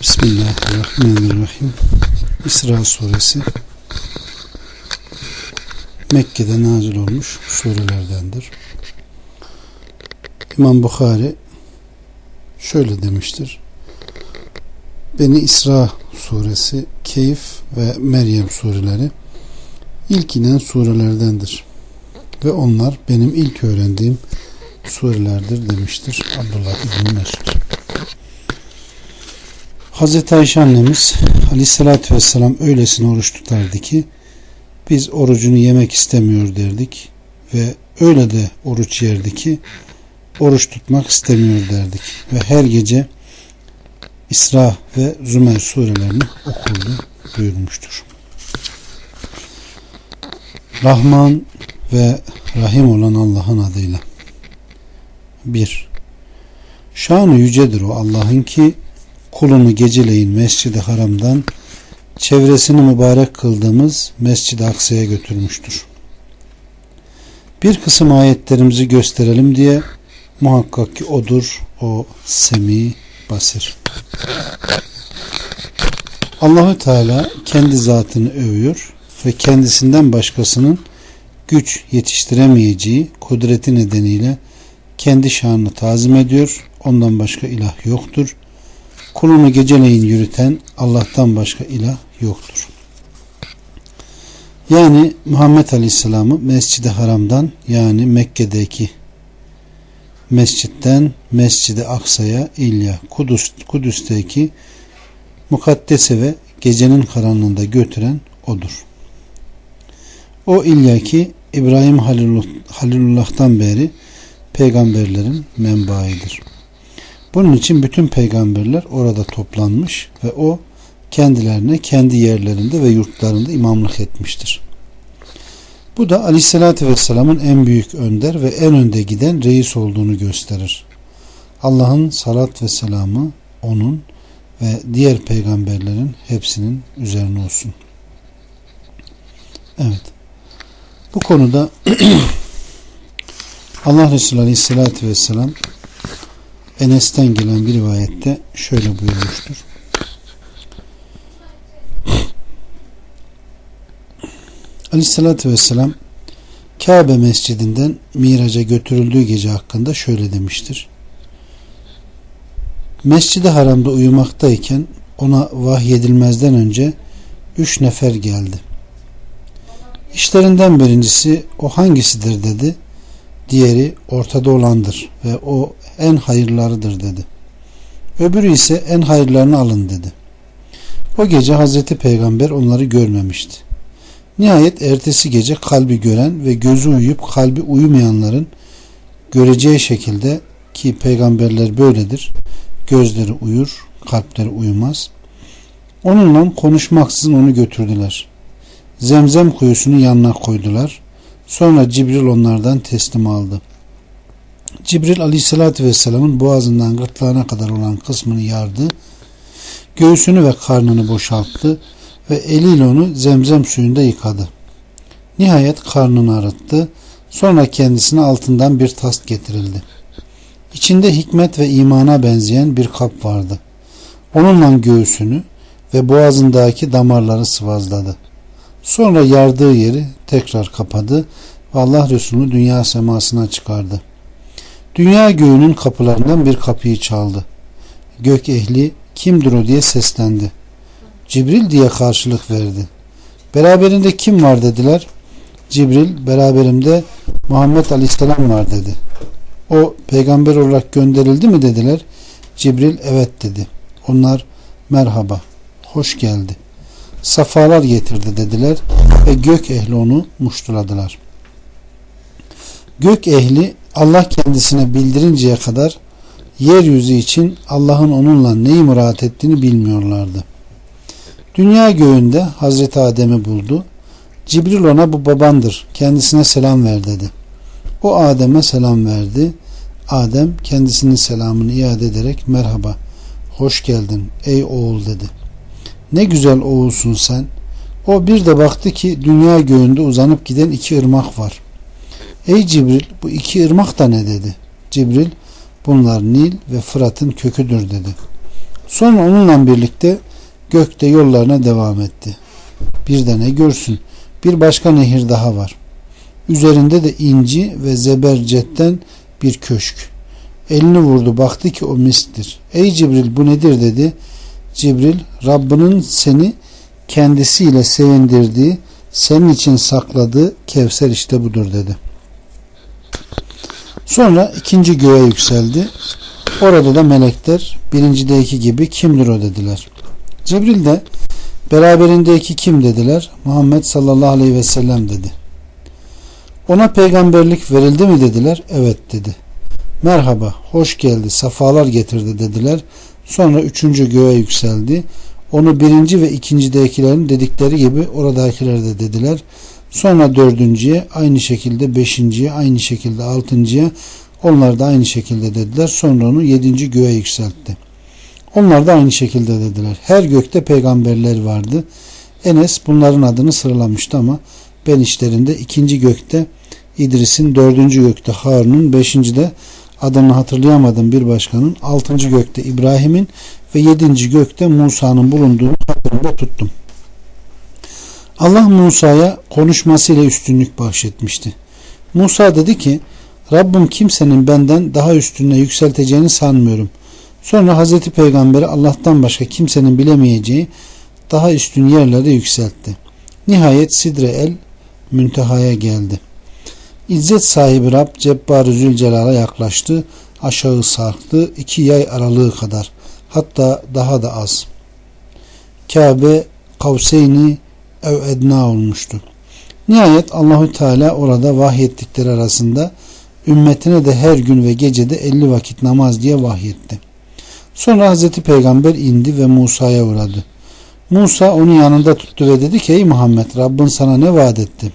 Bismillahirrahmanirrahim. İsra suresi Mekke'de nazil olmuş surelerdendir. İmam Bukhari şöyle demiştir: Beni İsra suresi, Keyif ve Meryem sureleri ilk inen surelerdendir ve onlar benim ilk öğrendiğim surelerdir demiştir Abdullah İbni Mesud. Hazreti Ayşe annemiz Aleyhisselatü Vesselam öylesine oruç tutardı ki biz orucunu yemek istemiyor derdik ve öyle de oruç yerdi ki oruç tutmak istemiyor derdik ve her gece İsra ve Zümer surelerini okurdu buyurmuştur. Rahman ve Rahim olan Allah'ın adıyla. 1. Şanı yücedir o Allah'ın ki kulunu geceleyin Mescid-i Haram'dan çevresini mübarek kıldığımız Mescid-i Aksa'ya götürmüştür. Bir kısım ayetlerimizi gösterelim diye muhakkak ki odur, o Semi Basir. Allahu Teala kendi zatını övüyor ve kendisinden başkasının güç yetiştiremeyeceği kudreti nedeniyle kendi şanını tazim ediyor. Ondan başka ilah yoktur. Kulunu geceleyin yürüten Allah'tan başka ilah yoktur. Yani Muhammed Aleyhisselam'ı Mescid-i Haram'dan, yani Mekke'deki mescitten Mescid-i Aksa'ya, İlya, Kudüs'teki mukaddese ve gecenin karanlığında götüren odur. O İlya ki İbrahim Halilullah'tan beri peygamberlerin menbaıdır. Bunun için bütün peygamberler orada toplanmış ve o kendilerine kendi yerlerinde ve yurtlarında imamlık etmiştir. Bu da Aleyhisselatü Vesselam'ın en büyük önder ve en önde giden reis olduğunu gösterir. Allah'ın salat ve selamı onun ve diğer peygamberlerin hepsinin üzerine olsun. Evet. Bu konuda Allah Resulü Aleyhisselatü Vesselam Enes'ten gelen bir rivayette şöyle buyurmuştur: Aleyhissalatü Vesselam Kabe mescidinden Miraç'a götürüldüğü gece hakkında şöyle demiştir: Mescid-i Haram'da uyumaktayken ona vahyedilmezden önce 3 nefer geldi. İşlerinden birincisi o hangisidir dedi. Diğeri ortada olandır ve o en hayırlarıdır dedi. Öbürü ise en hayırlarını alın dedi. O gece Hazreti Peygamber onları görmemişti. Nihayet ertesi gece kalbi gören ve gözü uyuyup kalbi uyumayanların göreceği şekilde, ki peygamberler böyledir, gözleri uyur, kalpleri uyumaz, onunla konuşmaksızın onu götürdüler. Zemzem kuyusunun yanına koydular. Sonra Cibril onlardan teslim aldı. Cibril Aleyhisselatü Vesselam'ın boğazından gırtlağına kadar olan kısmını yardı, göğsünü ve karnını boşalttı ve eliyle onu zemzem suyunda yıkadı. Nihayet karnını arıttı. Sonra kendisine altından bir tas getirildi. İçinde hikmet ve imana benzeyen bir kap vardı. Onunla göğsünü ve boğazındaki damarları sıvazladı. Sonra yardığı yeri tekrar kapadı ve Allah Resulü'nü dünya semasına çıkardı. Dünya göğünün kapılarından bir kapıyı çaldı. Gök ehli kimdir o diye seslendi. Cibril diye karşılık verdi. Beraberinde kim var dediler. Cibril beraberimde Muhammed Aleyhisselam var dedi. O peygamber olarak gönderildi mi dediler. Cibril evet dedi. Onlar merhaba, hoş geldi, safalar getirdi dediler ve gök ehli onu muştuladılar. Gök ehli Allah kendisine bildirinceye kadar yeryüzü için Allah'ın onunla neyi murat ettiğini bilmiyorlardı. Dünya göğünde Hazreti Adem'i buldu. Cibril ona bu babandır, kendisine selam ver dedi. O Adem'e selam verdi. Adem kendisinin selamını iade ederek merhaba, hoş geldin ey oğul dedi. Ne güzel oğulsun sen. O bir de baktı ki dünya göğünde uzanıp giden 2 ırmak var. Ey Cibril, bu 2 ırmak da ne dedi. Cibril, bunlar Nil ve Fırat'ın köküdür dedi. Sonra onunla birlikte gökte yollarına devam etti. Bir de ne görsün, bir başka nehir daha var. Üzerinde de inci ve zebercetten bir köşk. Elini vurdu, baktı ki o misktir. Ey Cibril, bu nedir dedi. Cibril, Rabbinin seni kendisiyle sevindirdiği, senin için sakladığı Kevser işte budur dedi. Sonra ikinci göğe yükseldi. Orada da melekler birincideki gibi kimdir o dediler. Cibril de beraberindeki kim dediler. Muhammed sallallahu aleyhi ve sellem dedi. Ona peygamberlik verildi mi dediler. Evet dedi. Merhaba, hoş geldi, safalar getirdi dediler. Sonra üçüncü göğe yükseldi. Onu birinci ve ikincidekilerin dedikleri gibi oradakiler de dediler. Sonra dördüncüye, aynı şekilde beşinciye, aynı şekilde altıncıya, onlar da aynı şekilde dediler. Sonra onu yedinci göğe yükseltti. Onlar da aynı şekilde dediler. Her gökte peygamberler vardı. Enes bunların adını sıralamıştı ama ben işlerinde ikinci gökte İdris'in, dördüncü gökte Harun'un, beşincide adını hatırlayamadığım bir başkanın, altıncı gökte İbrahim'in ve yedinci gökte Musa'nın bulunduğunu hatırımda tuttum. Allah Musa'ya konuşmasıyla üstünlük bahşetmişti. Musa dedi ki, Rabbim kimsenin benden daha üstüne yükselteceğini sanmıyorum. Sonra Hazreti Peygamber'i Allah'tan başka kimsenin bilemeyeceği daha üstün yerlere yükseltti. Nihayet Sidre el Münteha'ya geldi. İzzet sahibi Rab Cebbar-ı Zülcelal'a yaklaştı. Aşağı sarktı. 2 yay aralığı kadar. Hatta daha da az. Kabe Kavseyni ev edna olmuştu. Nihayet Allahü Teala orada vahyettikleri arasında ümmetine de her gün ve gecede 50 vakit namaz diye vahyetti. Sonra Hazreti Peygamber indi ve Musa'ya uğradı. Musa onu yanında tuttu ve dedi ki, ey Muhammed, Rabbin sana ne vaat etti?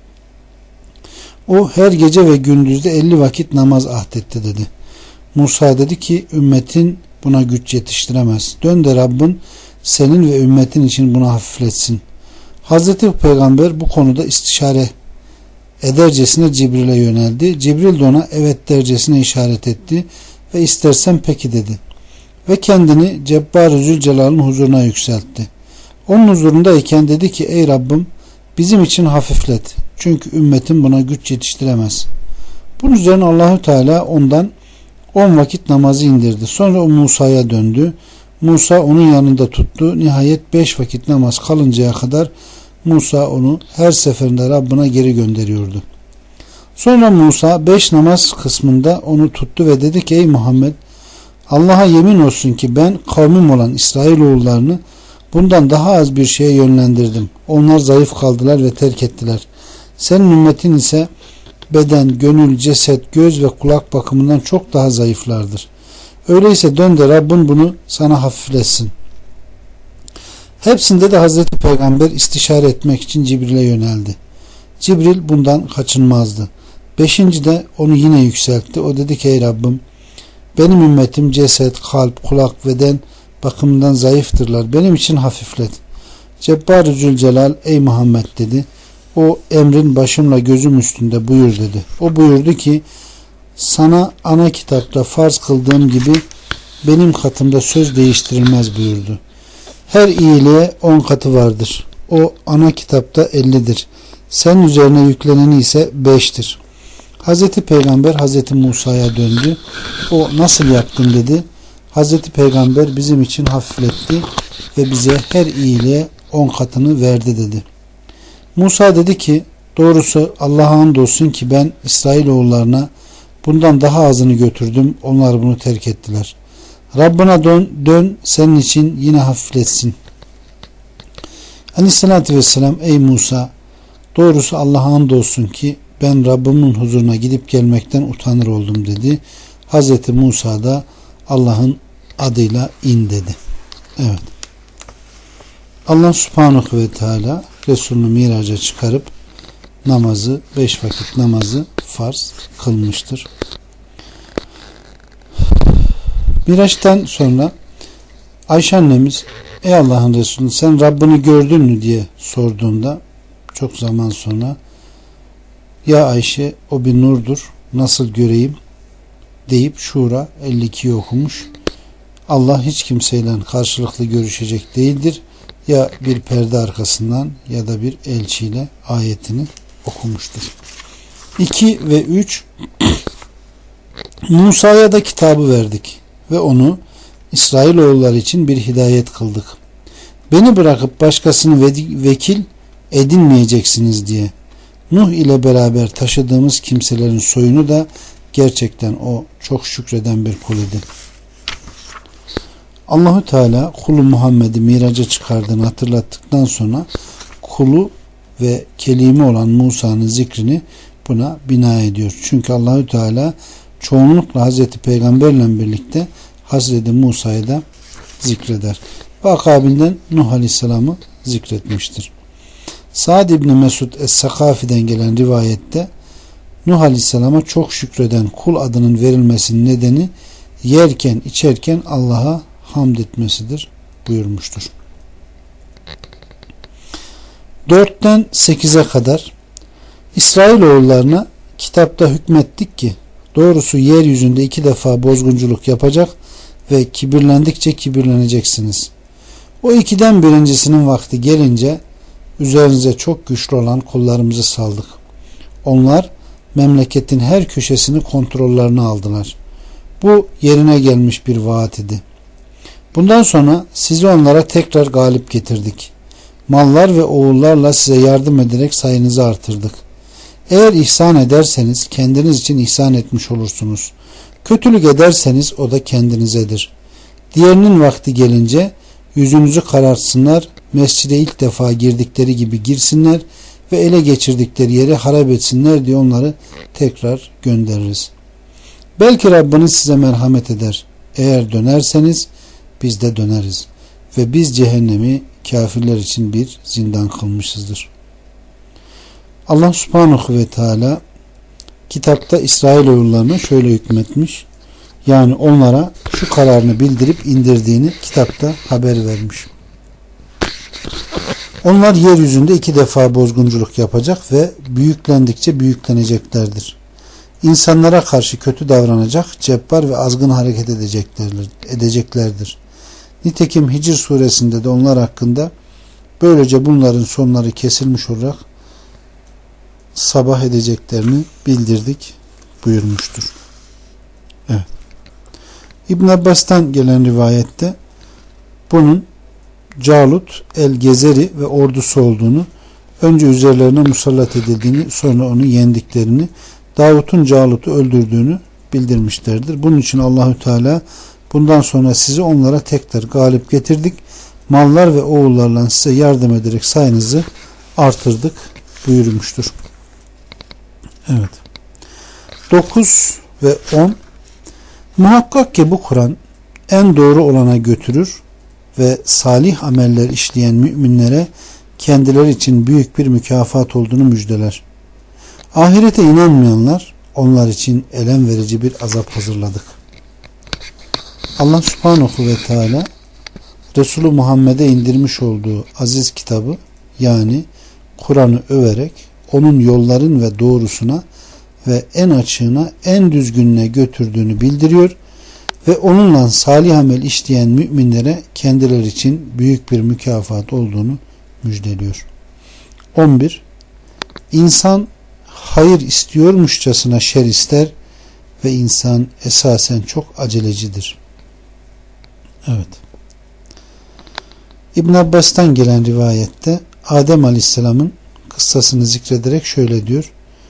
O her gece ve gündüzde 50 vakit namaz ahdetti dedi. Musa dedi ki, ümmetin buna güç yetiştiremez. Dön de Rabbin senin ve ümmetin için bunu hafifletsin. Hazreti Peygamber bu konuda istişare edercesine Cibril'e yöneldi. Cibril de ona evet dercesine işaret etti ve istersen peki dedi. Ve kendini Cebbar-ı Zülcelal'ın huzuruna yükseltti. Onun huzurundayken dedi ki, ey Rabbim bizim için hafiflet. Çünkü ümmetin buna güç yetiştiremez. Bunun üzerine Allahü Teala ondan 10 vakit namazı indirdi. Sonra o Musa'ya döndü. Musa onun yanında tuttu. Nihayet 5 vakit namaz kalıncaya kadar Musa onu her seferinde Rabbine geri gönderiyordu. Sonra Musa 5 namaz kısmında onu tuttu ve dedi ki, ey Muhammed, Allah'a yemin olsun ki ben kavmim olan İsrailoğullarını bundan daha az bir şeye yönlendirdim. Onlar zayıf kaldılar ve terk ettiler. Senin ümmetin ise beden, gönül, ceset, göz ve kulak bakımından çok daha zayıflardır. Öyleyse dön de Rabbin bunu sana hafifletsin. Hepsinde de Hazreti Peygamber istişare etmek için Cibril'e yöneldi. Cibril bundan kaçınmazdı. 5. de onu yine yükseltti. O dedi ki, ey Rabbim benim ümmetim ceset, kalp, kulak, beden bakımından zayıftırlar. Benim için hafiflet. Cebbar-ı Zülcelal, ey Muhammed dedi. O emrin başımla gözüm üstünde buyur dedi. O buyurdu ki, sana ana kitapta farz kıldığım gibi benim katımda söz değiştirilmez buyurdu. Her iyiliğe 10 katı vardır. O ana kitapta 50'dir. Senin üzerine yükleneni ise 5'tir. Hazreti Peygamber Hazreti Musa'ya döndü. O nasıl yaptın dedi. Hazreti Peygamber bizim için hafifletti ve bize her iyiliğe 10 katını verdi dedi. Musa dedi ki, doğrusu Allah'a andolsun ki ben İsrailoğullarına bundan daha azını götürdüm. Onlar bunu terk ettiler. Rabbına dön senin için yine hafifletsin. Aleyhissalatü vesselam, ey Musa, doğrusu Allah'a andolsun ki ben Rabbimin huzuruna gidip gelmekten utanır oldum dedi. Hazreti Musa da Allah'ın adıyla in dedi. Evet. Allah Subhanahu ve Teala Resulünü miraca çıkarıp namazı, 5 vakit namazı farz kılmıştır. Miraç'tan sonra Ayşe annemiz, ey Allah'ın Resulü sen Rabbini gördün mü diye sorduğunda çok zaman sonra, ya Ayşe o bir nurdur nasıl göreyim deyip Şura 52'yi okumuş. Allah hiç kimseyle karşılıklı görüşecek değildir. Ya bir perde arkasından ya da bir elçiyle ayetini okumuştur. 2 ve 3 Musa'ya da kitabı verdik ve onu İsrailoğulları için bir hidayet kıldık. Beni bırakıp başkasını vekil edinmeyeceksiniz diye. Nuh ile beraber taşıdığımız kimselerin soyunu da gerçekten o çok şükreden bir kul idi. Allahu Teala kulu Muhammed'i miraca çıkardığını hatırlattıktan sonra kulu ve kelime olan Musa'nın zikrini buna bina ediyor. Çünkü Allahu Teala çoğunlukla Hazreti Peygamberle birlikte Hazreti Musa'yı da zikreder. Ve akabinden Nuh Aleyhisselam'ı zikretmiştir. Sa'd İbni Mesud Es-Sakafi'den gelen rivayette Nuh Aleyhisselam'a çok şükreden kul adının verilmesinin nedeni yerken içerken Allah'a hamd etmesidir buyurmuştur. 4'ten 8'e kadar İsrailoğullarına kitapta hükmettik ki doğrusu yeryüzünde 2 defa bozgunculuk yapacak ve kibirlendikçe kibirleneceksiniz. O 2'den birincisinin vakti gelince üzerinize çok güçlü olan kullarımızı saldık. Onlar memleketin her köşesini kontrollerine aldılar. Bu yerine gelmiş bir vaat idi. Bundan sonra sizi onlara tekrar galip getirdik. Mallar ve oğullarla size yardım ederek sayınızı artırdık. Eğer ihsan ederseniz kendiniz için ihsan etmiş olursunuz. Kötülük ederseniz o da kendinizedir. Diğerinin vakti gelince yüzünüzü karartsınlar, mescide ilk defa girdikleri gibi girsinler ve ele geçirdikleri yeri harap etsinler diye onları tekrar göndeririz. Belki Rabbiniz size merhamet eder. Eğer dönerseniz biz de döneriz. Ve biz cehennemi kafirler için bir zindan kılmışızdır. Allah subhanahu ve teala kitapta İsrailoğullarına şöyle hükmetmiş. Yani onlara şu kararını bildirip indirdiğini kitapta haber vermiş. Onlar yeryüzünde 2 defa bozgunculuk yapacak ve büyüklendikçe büyükleneceklerdir. İnsanlara karşı kötü davranacak, cebbar ve azgın hareket edeceklerdir. Nitekim Hicr suresinde de onlar hakkında böylece bunların sonları kesilmiş olarak sabah edeceklerini bildirdik buyurmuştur. Evet. İbn Abbas'tan gelen rivayette bunun Calut, El-Gezeri ve ordusu olduğunu, önce üzerlerine musallat edildiğini, sonra onu yendiklerini, Davut'un Calut'u öldürdüğünü bildirmişlerdir. Bunun için Allahü Teala bundan sonra sizi onlara tekrar galip getirdik. Mallar ve oğullarla size yardım ederek sayınızı artırdık buyurmuştur. Evet. 9 ve 10 Muhakkak ki bu Kur'an en doğru olana götürür ve salih ameller işleyen müminlere kendileri için büyük bir mükafat olduğunu müjdeler. Ahirete inanmayanlar onlar için elem verici bir azap hazırladık. Allah subhanahu ve teala Resulü Muhammed'e indirmiş olduğu aziz kitabı yani Kur'an'ı överek onun yolların ve doğrusuna ve en açığına en düzgününe götürdüğünü bildiriyor ve onunla salih amel işleyen müminlere kendileri için büyük bir mükafat olduğunu müjdeliyor. 11. İnsan hayır istiyormuşçasına şer ister ve insan esasen çok acelecidir. Evet. İbn Abbas'tan gelen rivayette Adem Aleyhisselam'ın kıssasını zikrederek şöyle diyor.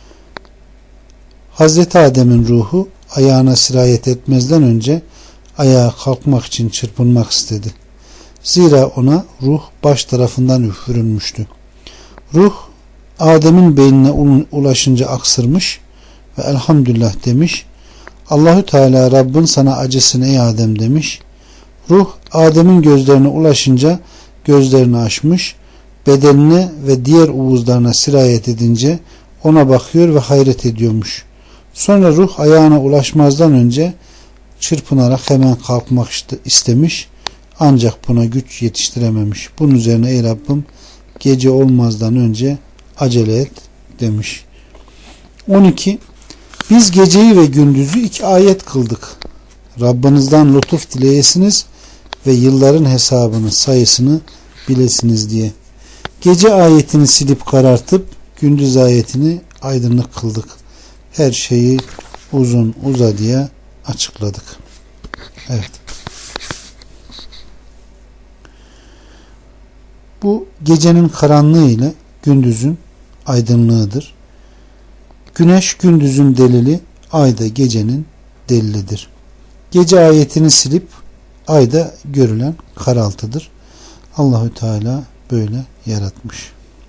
Hazreti Adem'in ruhu ayağına sirayet etmezden önce ayağa kalkmak için çırpınmak istedi. Zira ona ruh baş tarafından üfürülmüştü. Ruh Adem'in beynine ulaşınca aksırmış ve elhamdülillah demiş. Allahü Teala Rabbin sana acısın ey Adem demiş. Ruh Adem'in gözlerine ulaşınca gözlerini açmış, bedenine ve diğer uvuzlarına sirayet edince ona bakıyor ve hayret ediyormuş. Sonra ruh ayağına ulaşmazdan önce çırpınarak hemen kalkmak istemiş. Ancak buna güç yetiştirememiş. Bunun üzerine ey Rabbim gece olmazdan önce acele et demiş. 12. Biz geceyi ve gündüzü 2 ayet kıldık. Rabbinizden lütuf dileyesiniz ve yılların hesabını, sayısını bilesiniz diye. Gece ayetini silip karartıp gündüz ayetini aydınlık kıldık. Her şeyi uzun uzadıya açıkladık. Evet. Bu gecenin karanlığı ile gündüzün aydınlığıdır. Güneş gündüzün delili, ay da gecenin delilidir. Gece ayetini silip ayda görülen karaltıdır. Allahü Teala böyle yaratmış.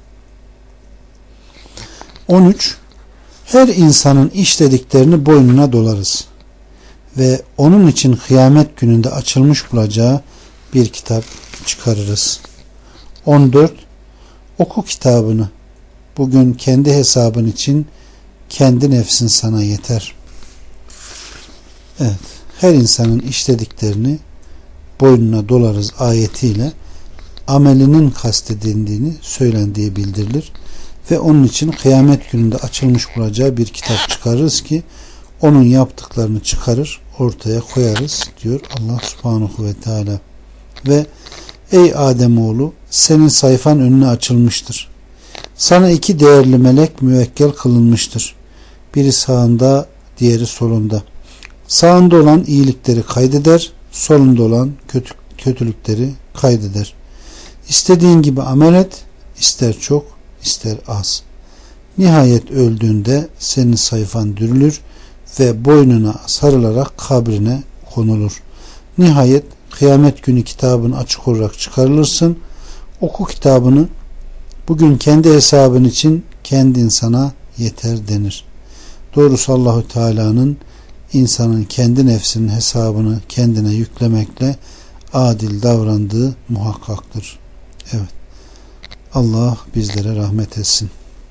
13. Her insanın işlediklerini boynuna dolarız ve onun için kıyamet gününde açılmış bulacağı bir kitap çıkarırız. 14. Oku kitabını. Bugün kendi hesabın için kendi nefsin sana yeter. Evet. Her insanın işlediklerini boynuna dolarız ayetiyle amelinin kastedildiğini söylendiği bildirilir. Ve onun için kıyamet gününde açılmış bulacağı bir kitap çıkarırız ki onun yaptıklarını çıkarır, ortaya koyarız diyor Allah Subhanahu ve Teala. Ve ey Ademoğlu, senin sayfan önüne açılmıştır. Sana iki değerli melek müvekkel kılınmıştır. Biri sağında, diğeri solunda. Sağında olan iyilikleri kaydeder, solunda olan kötülükleri kaydeder. İstediğin gibi amel et, ister çok, ister az. Nihayet öldüğünde senin sayfan dürülür ve boynuna sarılarak kabrine konulur. Nihayet kıyamet günü kitabın açık olarak çıkarılırsın. Oku kitabını. Bugün kendi hesabın için kendin sana yeter denir. Doğrusu Allahü Teala'nın insanın kendi nefsinin hesabını kendine yüklemekle adil davrandığı muhakkaktır. Evet. Allah bizlere rahmet etsin.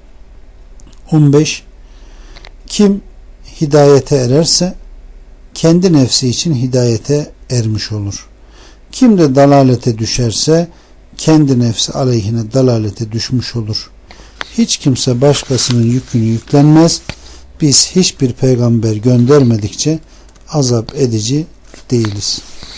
15. Kim hidayete ererse kendi nefsi için hidayete ermiş olur. Kim de dalalete düşerse kendi nefsi aleyhine dalalete düşmüş olur. Hiç kimse başkasının yükünü yüklenmez. Biz hiçbir peygamber göndermedikçe azap edici değiliz.